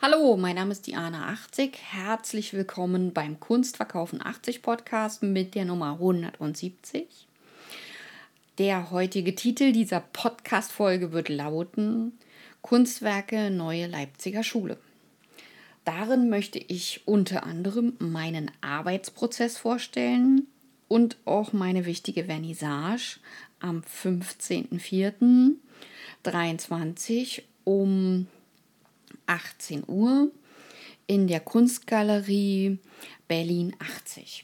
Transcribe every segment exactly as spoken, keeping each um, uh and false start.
Hallo, mein Name ist Diana achtzig. Herzlich willkommen beim Kunstverkaufen achtzig Podcast mit der Nummer hundertsiebzig. Der heutige Titel dieser Podcast-Folge wird lauten: Kunstwerke Neue Leipziger Schule. Darin möchte ich unter anderem meinen Arbeitsprozess vorstellen und auch meine wichtige Vernissage am fünfzehnten vierten dreiundzwanzig um achtzehn Uhr in der Kunstgalerie Berlin achtzig.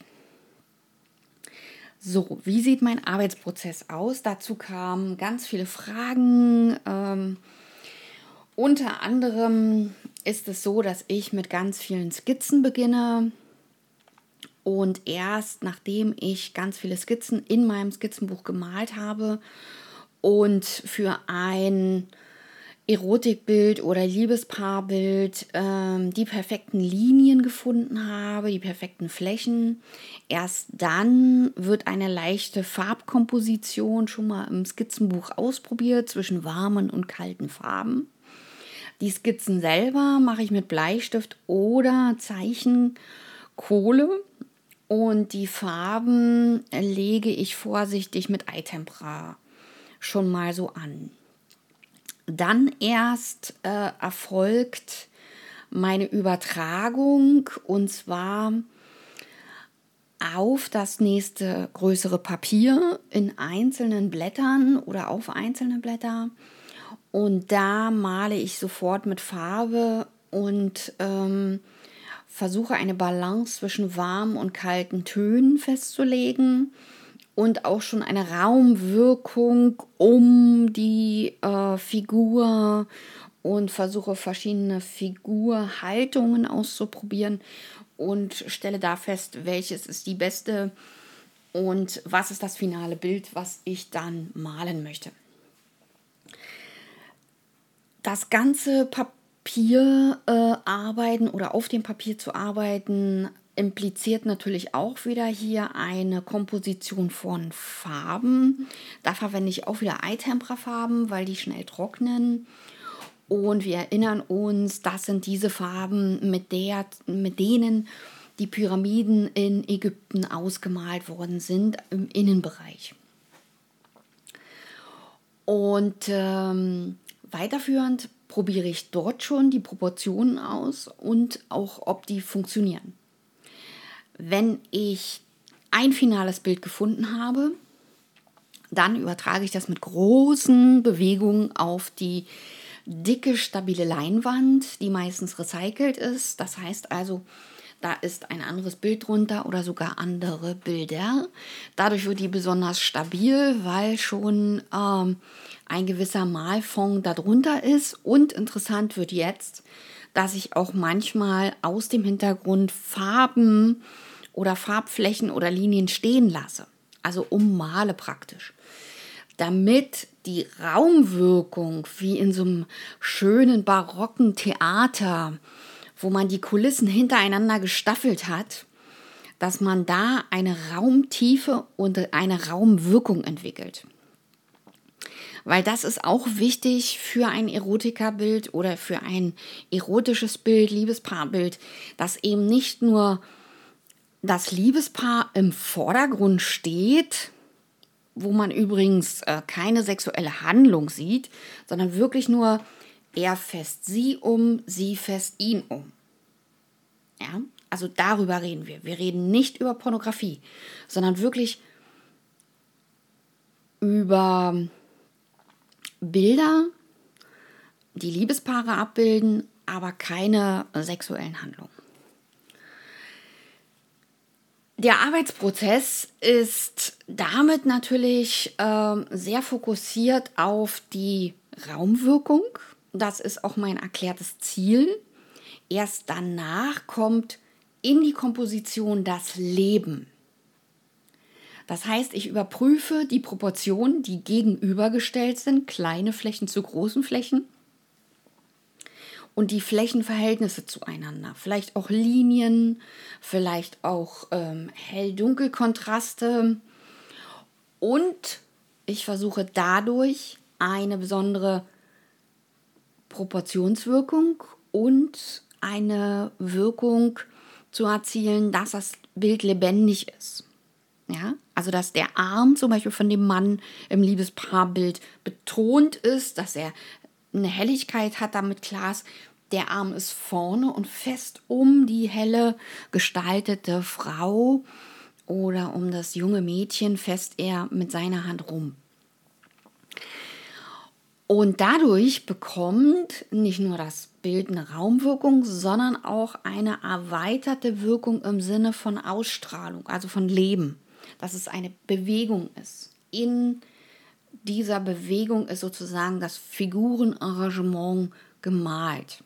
So, wie sieht mein Arbeitsprozess aus? Dazu kamen ganz viele Fragen. Ähm, unter anderem ist es so, dass ich mit ganz vielen Skizzen beginne und erst nachdem ich ganz viele Skizzen in meinem Skizzenbuch gemalt habe und für ein Erotikbild oder Liebespaarbild ähm, die perfekten Linien gefunden habe, die perfekten Flächen. Erst dann wird eine leichte Farbkomposition schon mal im Skizzenbuch ausprobiert zwischen warmen und kalten Farben. Die Skizzen selber mache ich mit Bleistift oder Zeichenkohle und die Farben lege ich vorsichtig mit Eitempera schon mal so an. Dann erst äh, erfolgt meine Übertragung und zwar auf das nächste größere Papier in einzelnen Blättern oder auf einzelne Blätter. Und da male ich sofort mit Farbe und ähm, versuche eine Balance zwischen warmen und kalten Tönen festzulegen. Und auch schon eine Raumwirkung um die äh, Figur und versuche verschiedene Figurhaltungen auszuprobieren und stelle da fest, welches ist die beste und was ist das finale Bild, was ich dann malen möchte. Das ganze Papier äh, arbeiten oder auf dem Papier zu arbeiten impliziert natürlich auch wieder hier eine Komposition von Farben. Da verwende ich auch wieder Eitempera-Farben, weil die schnell trocknen. Und wir erinnern uns, das sind diese Farben, mit, der, mit denen die Pyramiden in Ägypten ausgemalt worden sind im Innenbereich. Und ähm, weiterführend probiere ich dort schon die Proportionen aus und auch, ob die funktionieren. Wenn ich ein finales Bild gefunden habe, dann übertrage ich das mit großen Bewegungen auf die dicke, stabile Leinwand, die meistens recycelt ist. Das heißt also, da ist ein anderes Bild drunter oder sogar andere Bilder. Dadurch wird die besonders stabil, weil schon ähm, ein gewisser Malfond darunter ist. Und interessant wird jetzt, dass ich auch manchmal aus dem Hintergrund Farben oder Farbflächen oder Linien stehen lasse. Also ummale praktisch. Damit die Raumwirkung wie in so einem schönen barocken Theater, wo man die Kulissen hintereinander gestaffelt hat, dass man da eine Raumtiefe und eine Raumwirkung entwickelt. Weil das ist auch wichtig für ein Erotikerbild oder für ein erotisches Bild, Liebespaarbild, dass eben nicht nur das Liebespaar im Vordergrund steht, wo man übrigens äh, keine sexuelle Handlung sieht, sondern wirklich nur er fässt sie um, sie fässt ihn um. Ja, also darüber reden wir. Wir reden nicht über Pornografie, sondern wirklich über Bilder, die Liebespaare abbilden, aber keine sexuellen Handlungen. Der Arbeitsprozess ist damit natürlich äh, sehr fokussiert auf die Raumwirkung. Das ist auch mein erklärtes Ziel. Erst danach kommt in die Komposition das Leben. Das heißt, ich überprüfe die Proportionen, die gegenübergestellt sind, kleine Flächen zu großen Flächen. Und die Flächenverhältnisse zueinander. Vielleicht auch Linien, vielleicht auch ähm, Hell-Dunkel-Kontraste. Und ich versuche dadurch eine besondere Proportionswirkung und eine Wirkung zu erzielen, dass das Bild lebendig ist. Ja, also dass der Arm zum Beispiel von dem Mann im Liebespaarbild betont ist, dass er eine Helligkeit hat, damit klar ist, der Arm ist vorne und fest um die helle gestaltete Frau oder um das junge Mädchen fest er mit seiner Hand rum. Und dadurch bekommt nicht nur das Bild eine Raumwirkung, sondern auch eine erweiterte Wirkung im Sinne von Ausstrahlung, also von Leben, dass es eine Bewegung ist. In dieser Bewegung ist sozusagen das Figurenarrangement gemalt.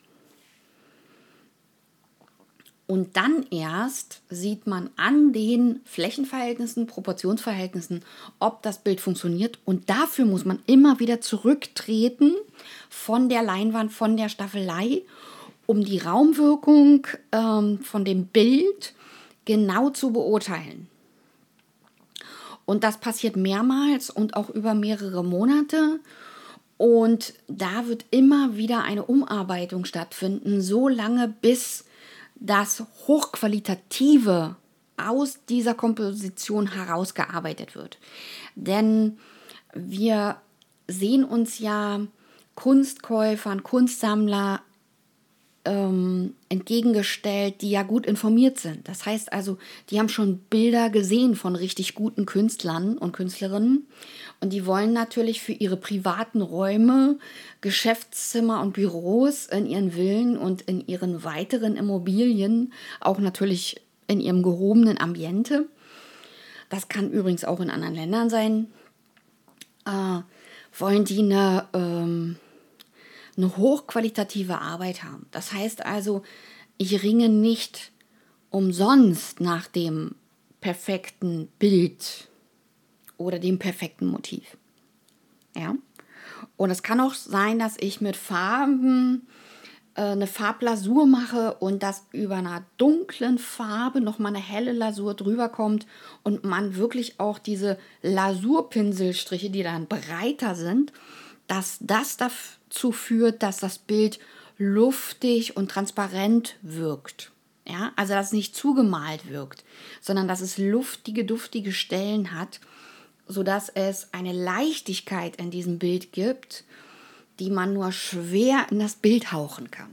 Und dann erst sieht man an den Flächenverhältnissen, Proportionsverhältnissen, ob das Bild funktioniert. Und dafür muss man immer wieder zurücktreten von der Leinwand, von der Staffelei, um die Raumwirkung ähm, von dem Bild genau zu beurteilen. Und das passiert mehrmals und auch über mehrere Monate. Und da wird immer wieder eine Umarbeitung stattfinden, so lange bis das Hochqualitative aus dieser Komposition herausgearbeitet wird. Denn wir sehen uns ja Kunstkäufern, Kunstsammler ähm, entgegengestellt, die ja gut informiert sind. Das heißt also, die haben schon Bilder gesehen von richtig guten Künstlern und Künstlerinnen und die wollen natürlich für ihre privaten Räume, Geschäftszimmer und Büros in ihren Villen und in ihren weiteren Immobilien, auch natürlich in ihrem gehobenen Ambiente, das kann übrigens auch in anderen Ländern sein, äh, wollen die eine, ähm, eine hochqualitative Arbeit haben. Das heißt also, ich ringe nicht umsonst nach dem perfekten Bild oder dem perfekten Motiv. Ja? Und es kann auch sein, dass ich mit Farben äh, eine Farblasur mache und dass über einer dunklen Farbe nochmal eine helle Lasur drüber kommt und man wirklich auch diese Lasurpinselstriche, die dann breiter sind, dass das dazu führt, dass das Bild luftig und transparent wirkt. Ja? Also dass es nicht zugemalt wirkt, sondern dass es luftige, duftige Stellen hat, sodass es eine Leichtigkeit in diesem Bild gibt, die man nur schwer in das Bild hauchen kann.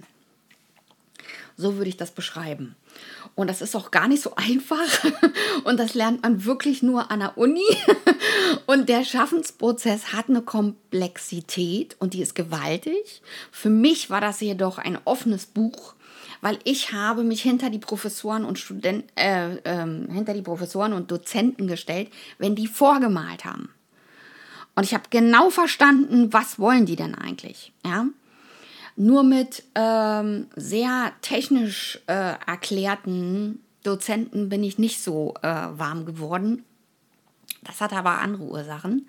So würde ich das beschreiben. Und das ist auch gar nicht so einfach und das lernt man wirklich nur an der Uni. Und der Schaffensprozess hat eine Komplexität und die ist gewaltig. Für mich war das jedoch ein offenes Buch, weil ich habe mich hinter die Professoren und Studenten, äh, äh, hinter die Professoren und Dozenten gestellt, wenn die vorgemalt haben. Und ich habe genau verstanden, was wollen die denn eigentlich, ja? Nur mit ähm, sehr technisch äh, erklärten Dozenten bin ich nicht so äh, warm geworden. Das hat aber andere Ursachen.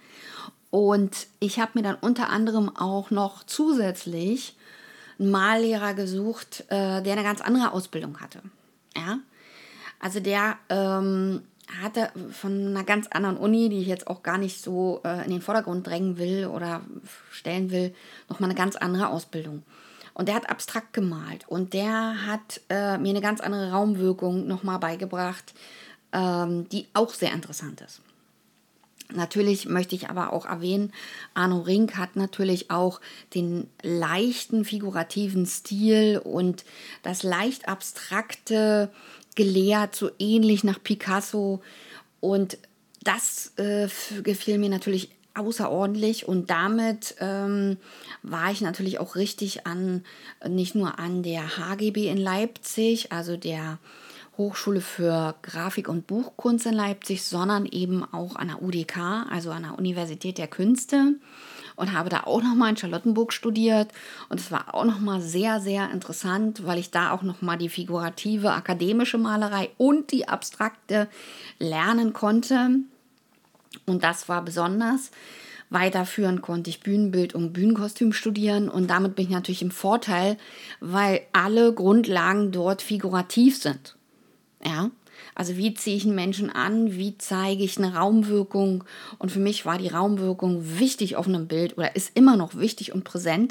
Und ich habe mir dann unter anderem auch noch zusätzlich einen Mallehrer gesucht, äh, der eine ganz andere Ausbildung hatte. Ja? Also der ähm, hatte von einer ganz anderen Uni, die ich jetzt auch gar nicht so äh, in den Vordergrund drängen will oder stellen will, nochmal eine ganz andere Ausbildung. Und der hat abstrakt gemalt und der hat äh, mir eine ganz andere Raumwirkung nochmal beigebracht, ähm, die auch sehr interessant ist. Natürlich möchte ich aber auch erwähnen, Arno Rink hat natürlich auch den leichten figurativen Stil und das leicht abstrakte gelehrt, so ähnlich nach Picasso. Und das äh, gefiel mir natürlich außerordentlich und damit ähm, war ich natürlich auch richtig an, nicht nur an der H G B in Leipzig, also der Hochschule für Grafik und Buchkunst in Leipzig, sondern eben auch an der U D K, also an der Universität der Künste und habe da auch nochmal in Charlottenburg studiert und es war auch nochmal sehr, sehr interessant, weil ich da auch nochmal die figurative akademische Malerei und die abstrakte lernen konnte und das war besonders. Weiterführend konnte ich Bühnenbild und Bühnenkostüm studieren und damit bin ich natürlich im Vorteil, weil alle Grundlagen dort figurativ sind. Ja, also wie ziehe ich einen Menschen an, wie zeige ich eine Raumwirkung und für mich war die Raumwirkung wichtig auf einem Bild oder ist immer noch wichtig und präsent,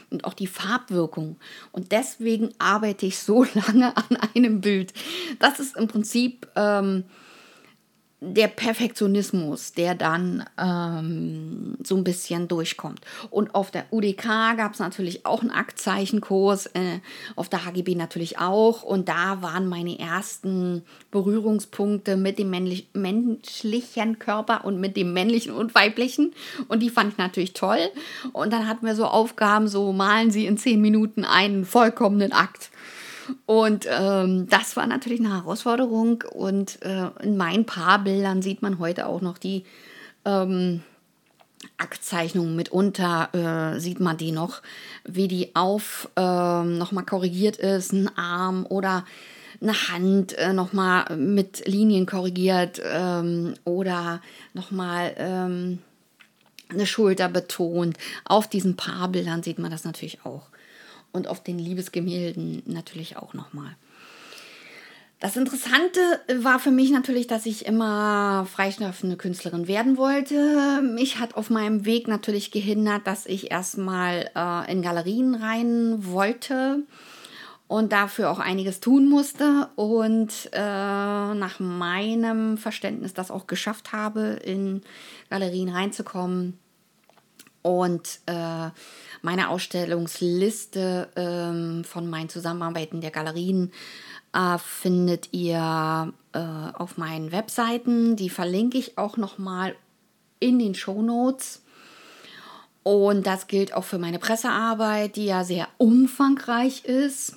und auch die Farbwirkung. Und deswegen arbeite ich so lange an einem Bild. Das ist im Prinzip ähm, der Perfektionismus, der dann ähm, so ein bisschen durchkommt. Und auf der U D K gab es natürlich auch einen Aktzeichenkurs, äh, auf der H G B natürlich auch. Und da waren meine ersten Berührungspunkte mit dem männlich, menschlichen Körper und mit dem männlichen und weiblichen. Und die fand ich natürlich toll. Und dann hatten wir so Aufgaben, so malen Sie in zehn Minuten einen vollkommenen Akt. Und ähm, das war natürlich eine Herausforderung. Und äh, in meinen Paarbildern sieht man heute auch noch die ähm, Aktzeichnungen. Mitunter äh, sieht man die noch, wie die auf ähm, nochmal korrigiert ist, ein Arm oder eine Hand äh, nochmal mit Linien korrigiert ähm, oder nochmal ähm, eine Schulter betont. Auf diesen Paarbildern sieht man das natürlich auch. Und auf den Liebesgemälden natürlich auch nochmal. Das Interessante war für mich natürlich, dass ich immer freischaffende Künstlerin werden wollte. Mich hat auf meinem Weg natürlich gehindert, dass ich erstmal äh, in Galerien rein wollte und dafür auch einiges tun musste und äh, nach meinem Verständnis das auch geschafft habe, in Galerien reinzukommen. Und äh, meine Ausstellungsliste ähm, von meinen Zusammenarbeiten der Galerien äh, findet ihr äh, auf meinen Webseiten. Die verlinke ich auch nochmal in den Shownotes. Und das gilt auch für meine Pressearbeit, die ja sehr umfangreich ist.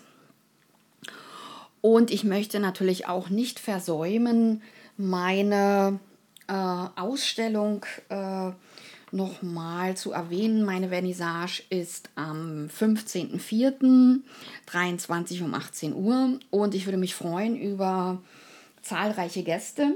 Und ich möchte natürlich auch nicht versäumen, meine äh, Ausstellung äh, nochmal zu erwähnen. Meine Vernissage ist am fünfzehnten vierten dreiundzwanzig um achtzehn Uhr und ich würde mich freuen über zahlreiche Gäste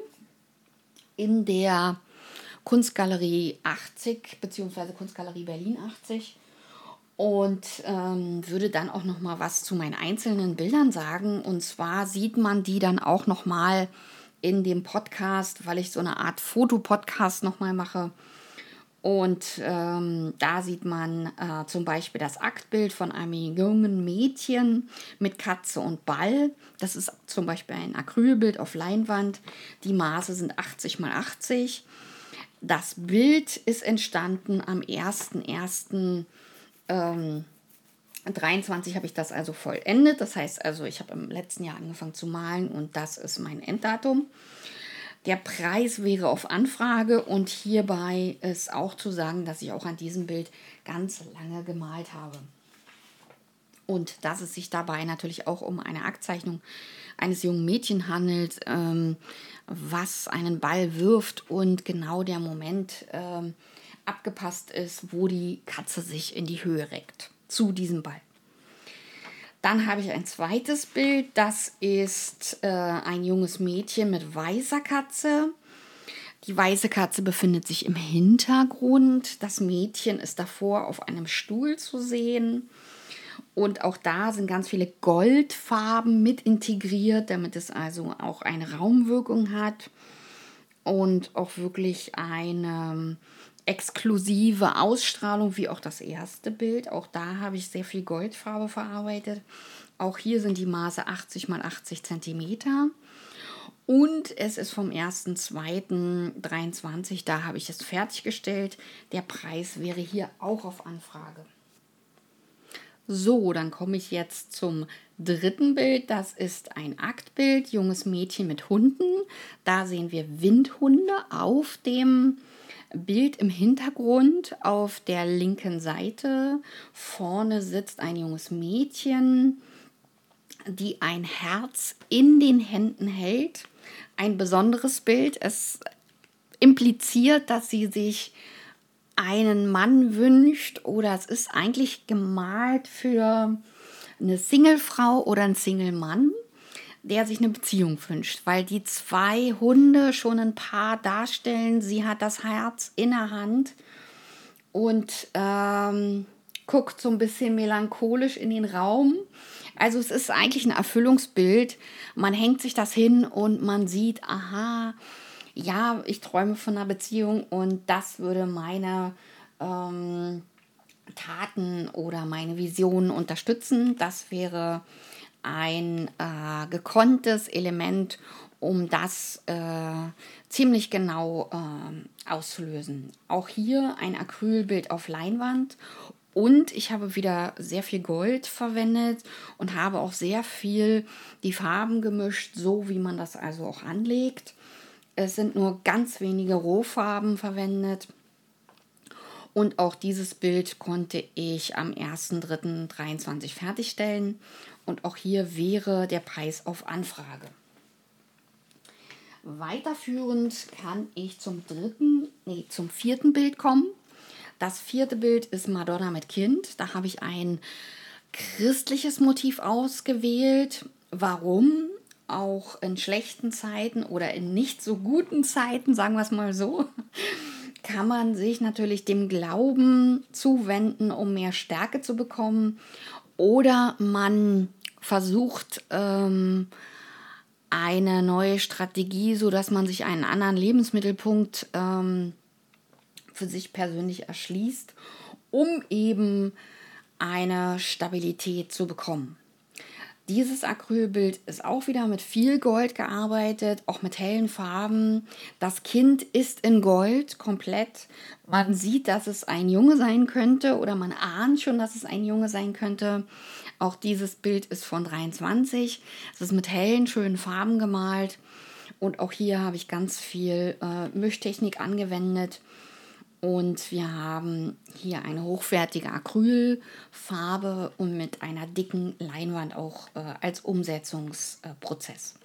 in der Kunstgalerie achtzig bzw. Kunstgalerie Berlin achtzig und ähm, würde dann auch noch mal was zu meinen einzelnen Bildern sagen. Und zwar sieht man die dann auch noch mal in dem Podcast, weil ich so eine Art Fotopodcast noch mal mache. Und ähm, da sieht man äh, zum Beispiel das Aktbild von einem jungen Mädchen mit Katze und Ball. Das ist zum Beispiel ein Acrylbild auf Leinwand. Die Maße sind achtzig mal achtzig. Das Bild ist entstanden am ersten ersten dreiundzwanzig habe ich das also vollendet. Das heißt also, ich habe im letzten Jahr angefangen zu malen und das ist mein Enddatum. Der Preis wäre auf Anfrage und hierbei ist auch zu sagen, dass ich auch an diesem Bild ganz lange gemalt habe. Und dass es sich dabei natürlich auch um eine Aktzeichnung eines jungen Mädchens handelt, ähm, was einen Ball wirft und genau der Moment ähm, abgepasst ist, wo die Katze sich in die Höhe reckt zu diesem Ball. Dann habe ich ein zweites Bild, das ist äh, ein junges Mädchen mit weißer Katze. Die weiße Katze befindet sich im Hintergrund. Das Mädchen ist davor auf einem Stuhl zu sehen. Und auch da sind ganz viele Goldfarben mit integriert, damit es also auch eine Raumwirkung hat und auch wirklich eine exklusive Ausstrahlung, wie auch das erste Bild. Auch da habe ich sehr viel Goldfarbe verarbeitet. Auch hier sind die Maße achtzig mal achtzig Zentimeter. Und es ist vom ersten zweiten dreiundzwanzig, da habe ich es fertiggestellt. Der Preis wäre hier auch auf Anfrage. So, dann komme ich jetzt zum dritten Bild. Das ist ein Aktbild, junges Mädchen mit Hunden. Da sehen wir Windhunde auf dem Bild im Hintergrund auf der linken Seite. Vorne sitzt ein junges Mädchen, die ein Herz in den Händen hält. Ein besonderes Bild. Es impliziert, dass sie sich einen Mann wünscht oder es ist eigentlich gemalt für eine Singlefrau oder einen Single-Mann, der sich eine Beziehung wünscht, weil die zwei Hunde schon ein Paar darstellen. Sie hat das Herz in der Hand und ähm, guckt so ein bisschen melancholisch in den Raum. Also es ist eigentlich ein Erfüllungsbild. Man hängt sich das hin und man sieht, aha, ja, ich träume von einer Beziehung und das würde meine ähm, Taten oder meine Visionen unterstützen. Das wäre ein äh, gekonntes Element, um das äh, ziemlich genau äh, auszulösen. Auch hier ein Acrylbild auf Leinwand und ich habe wieder sehr viel Gold verwendet und habe auch sehr viel die Farben gemischt, so wie man das also auch anlegt. Es sind nur ganz wenige Rohfarben verwendet. Und auch dieses Bild konnte ich am ersten dritten dreiundzwanzig fertigstellen. Und auch hier wäre der Preis auf Anfrage. Weiterführend kann ich zum dritten, nee, zum vierten Bild kommen. Das vierte Bild ist Madonna mit Kind. Da habe ich ein christliches Motiv ausgewählt. Warum? Auch in schlechten Zeiten oder in nicht so guten Zeiten, sagen wir es mal so, kann man sich natürlich dem Glauben zuwenden, um mehr Stärke zu bekommen. Oder man versucht ähm, eine neue Strategie, sodass man sich einen anderen Lebensmittelpunkt ähm, für sich persönlich erschließt, um eben eine Stabilität zu bekommen. Dieses Acrylbild ist auch wieder mit viel Gold gearbeitet, auch mit hellen Farben. Das Kind ist in Gold komplett. Man sieht, dass es ein Junge sein könnte oder man ahnt schon, dass es ein Junge sein könnte. Auch dieses Bild ist von dreiundzwanzig. Es ist mit hellen, schönen Farben gemalt. Und auch hier habe ich ganz viel äh, Mischtechnik angewendet. Und wir haben hier eine hochwertige Acrylfarbe und mit einer dicken Leinwand auch äh, als Umsetzungsprozess.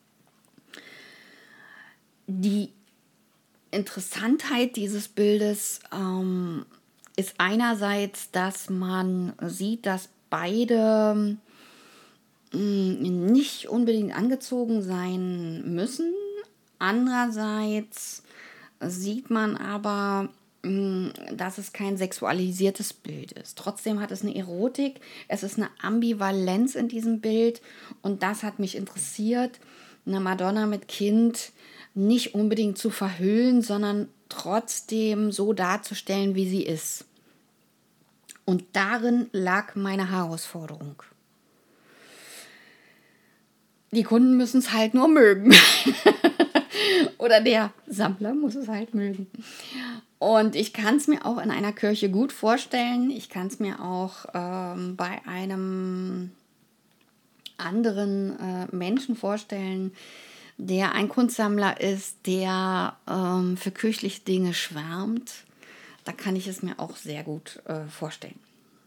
Die Interessantheit dieses Bildes ähm, ist einerseits, dass man sieht, dass beide mh, nicht unbedingt angezogen sein müssen. Andererseits sieht man aber, dass es kein sexualisiertes Bild ist. Trotzdem hat es eine Erotik, es ist eine Ambivalenz in diesem Bild und das hat mich interessiert, eine Madonna mit Kind nicht unbedingt zu verhüllen, sondern trotzdem so darzustellen, wie sie ist. Und darin lag meine Herausforderung. Die Kunden müssen es halt nur mögen. Oder der Sammler muss es halt mögen. Und ich kann es mir auch in einer Kirche gut vorstellen. Ich kann es mir auch ähm, bei einem anderen äh, Menschen vorstellen, der ein Kunstsammler ist, der ähm, für kirchliche Dinge schwärmt. Da kann ich es mir auch sehr gut äh, vorstellen.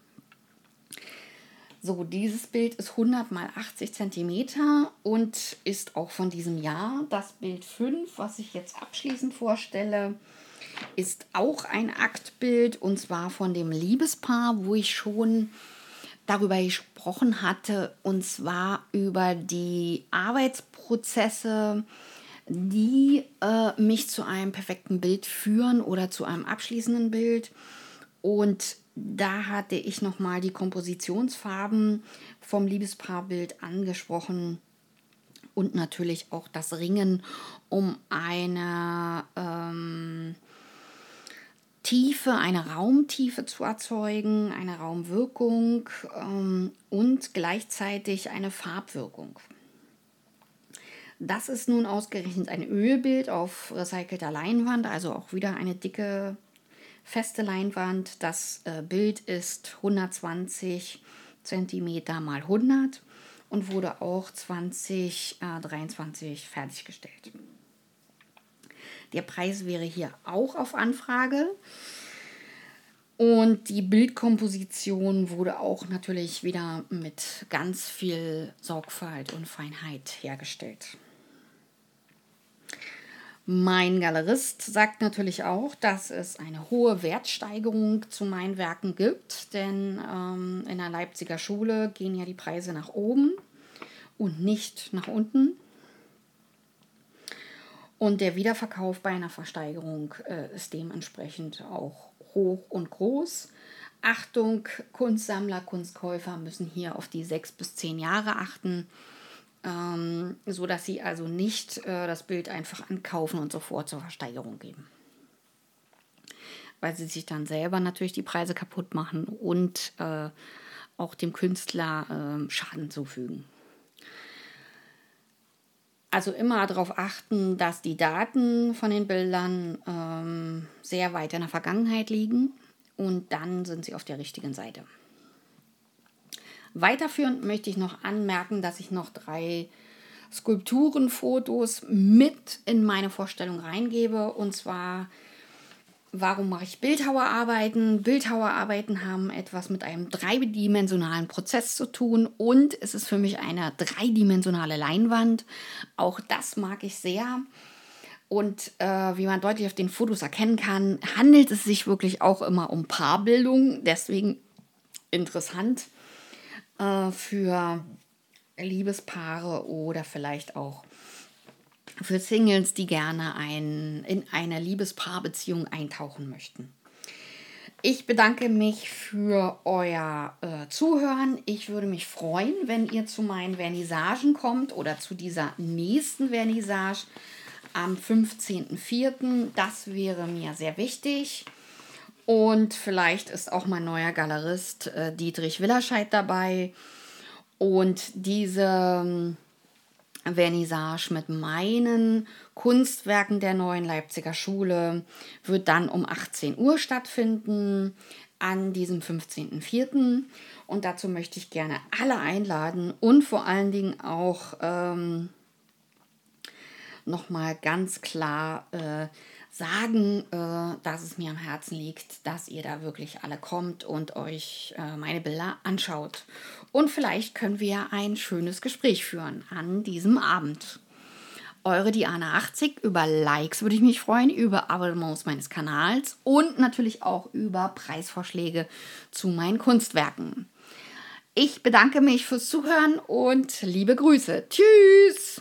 So, dieses Bild ist hundert mal achtzig Zentimeter und ist auch von diesem Jahr. Das Bild fünf, was ich jetzt abschließend vorstelle, ist auch ein Aktbild und zwar von dem Liebespaar, wo ich schon darüber gesprochen hatte, und zwar über die Arbeitsprozesse, die äh, mich zu einem perfekten Bild führen oder zu einem abschließenden Bild. Und da hatte ich nochmal die Kompositionsfarben vom Liebespaarbild angesprochen und natürlich auch das Ringen um eine ähm, Tiefe, eine Raumtiefe zu erzeugen, eine Raumwirkung ähm, und gleichzeitig eine Farbwirkung. Das ist nun ausgerechnet ein Ölbild auf recycelter Leinwand, also auch wieder eine dicke, feste Leinwand. Das äh, Bild ist hundertzwanzig Zentimeter mal hundert und wurde auch zwanzig dreiundzwanzig fertiggestellt. Der Preis wäre hier auch auf Anfrage. Und die Bildkomposition wurde auch natürlich wieder mit ganz viel Sorgfalt und Feinheit hergestellt. Mein Galerist sagt natürlich auch, dass es eine hohe Wertsteigerung zu meinen Werken gibt, denn ähm, in der Leipziger Schule gehen ja die Preise nach oben und nicht nach unten. Und der Wiederverkauf bei einer Versteigerung äh, ist dementsprechend auch hoch und groß. Achtung, Kunstsammler, Kunstkäufer müssen hier auf die sechs bis zehn Jahre achten, ähm, sodass sie also nicht äh, das Bild einfach ankaufen und sofort zur Versteigerung geben. weil sie sich dann selber natürlich die Preise kaputt machen und äh, auch dem Künstler äh, Schaden zufügen. Also immer darauf achten, dass die Daten von den Bildern ähm, sehr weit in der Vergangenheit liegen und dann sind sie auf der richtigen Seite. Weiterführend möchte ich noch anmerken, dass ich noch drei Skulpturenfotos mit in meine Vorstellung reingebe. Und zwar, warum mache ich Bildhauerarbeiten? Bildhauerarbeiten haben etwas mit einem dreidimensionalen Prozess zu tun und es ist für mich eine dreidimensionale Leinwand. Auch das mag ich sehr. Und äh, wie man deutlich auf den Fotos erkennen kann, handelt es sich wirklich auch immer um Paarbildung. Deswegen interessant äh, für Liebespaare oder vielleicht auch für Singles, die gerne ein, in eine Liebespaarbeziehung eintauchen möchten. Ich bedanke mich für euer äh, Zuhören. Ich würde mich freuen, wenn ihr zu meinen Vernissagen kommt oder zu dieser nächsten Vernissage am fünfzehnten vierten Das wäre mir sehr wichtig. Und vielleicht ist auch mein neuer Galerist äh, Dietrich Willerscheid dabei. Und diese ähm, Vernissage mit meinen Kunstwerken der Neuen Leipziger Schule wird dann um achtzehn Uhr stattfinden an diesem fünfzehnten vierten Und dazu möchte ich gerne alle einladen und vor allen Dingen auch ähm, nochmal ganz klar äh, sagen, äh, dass es mir am Herzen liegt, dass ihr da wirklich alle kommt und euch äh, meine Bilder anschaut. Und vielleicht können wir ein schönes Gespräch führen an diesem Abend. Eure Diana achtzig, über Likes würde ich mich freuen, über Abonnements meines Kanals und natürlich auch über Preisvorschläge zu meinen Kunstwerken. Ich bedanke mich fürs Zuhören und liebe Grüße. Tschüss!